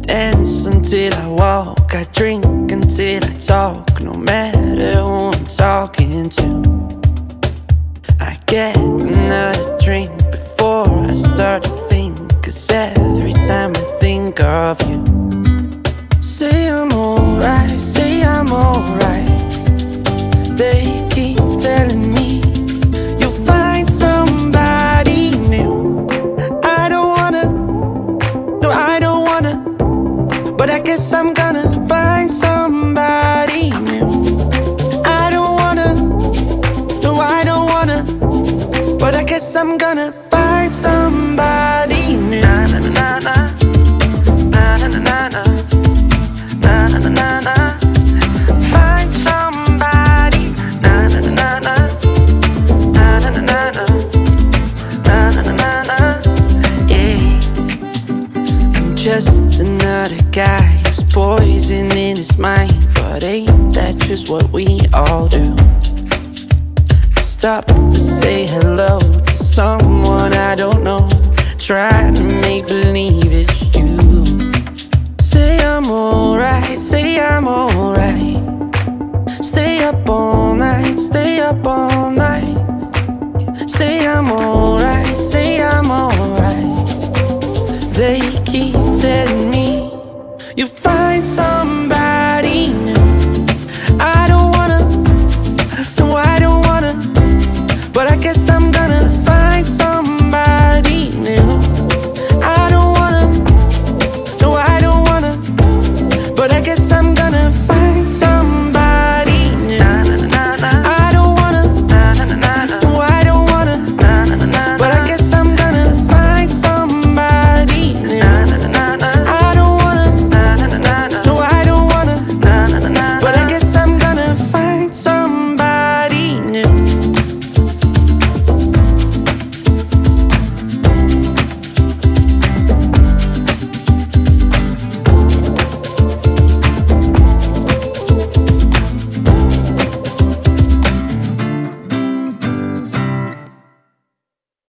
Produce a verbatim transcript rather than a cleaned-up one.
dance until I walk, I drink until I talk, no matter who I'm talking to. I get another drink before I start to think, 'cause every time I think of you, say I'm alright, say I'm alright. They keep telling me you'll find somebody new. I don't wanna, no I don't wanna, but I guess I'm gonna find somebody new. I don't wanna, no I don't wanna, but I guess I'm gonna find somebody new. Na na na na na na na na na na na na na. Find somebody. Na na na na na na na na na na na na na. Yeah. I'm just another guy who's poison in his mind, but ain't that just what we all do? Stop to say hello to someone I don't know, trying to make believe it's you. Say I'm alright, say I'm alright. Stay up all night, stay up all night. Say I'm alright.